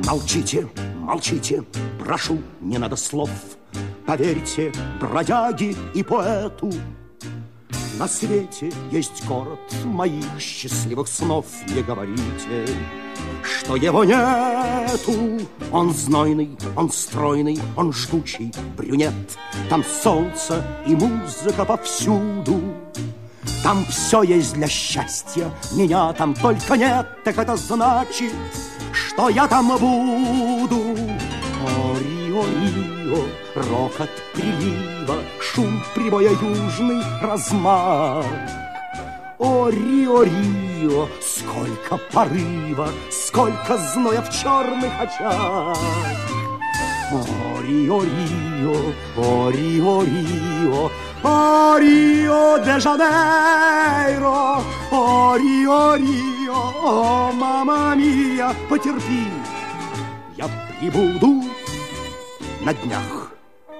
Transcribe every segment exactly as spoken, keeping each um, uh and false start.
Молчите, молчите, прошу, не надо слов. Поверьте бродяге и поэту, на свете есть город моих счастливых снов. Не говорите, что его нету. Он знойный, он стройный, он жгучий брюнет. Там солнце и музыка повсюду. Там все есть для счастья, меня там только нет. Так это значит, что я там буду. О, Рио, Рио, рокот прилива, шум прибоя, южный размах. О, Рио, Рио, сколько порыва, сколько зноя в черных очах. О, Рио, Рио, о, Рио, Рио, о, Рио де Жанейро, о, Рио, Рио, о, мама мия, потерпи, я прибуду на днях.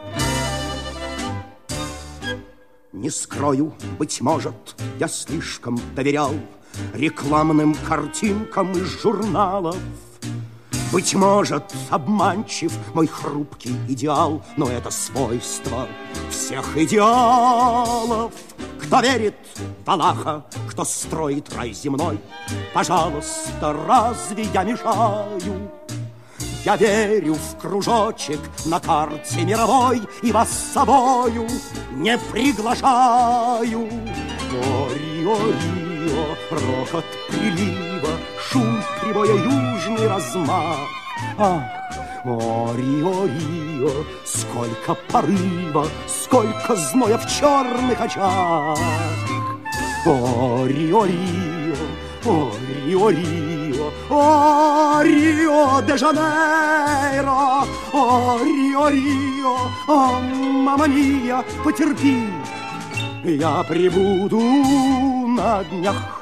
Не скрою, быть может, я слишком доверял рекламным картинкам из журналов. Быть может, обманчив мой хрупкий идеал, но это свойство всех идеалов. Кто верит в Аллаха, кто строит рай земной, пожалуйста, разве я мешаю? Я верю в кружочек на карте мировой и вас с собою не приглашаю. О, Рио, Рио, рокот прилива, шум прибоя, южный размах. Ах, о, Рио, Рио, сколько порыва, сколько зноя в черных очах. О, Рио, Рио, о, Рио, Рио, о, Рио де Жанейро, о, Рио, Рио, о, мама мия, потерпи, я прибуду на днях.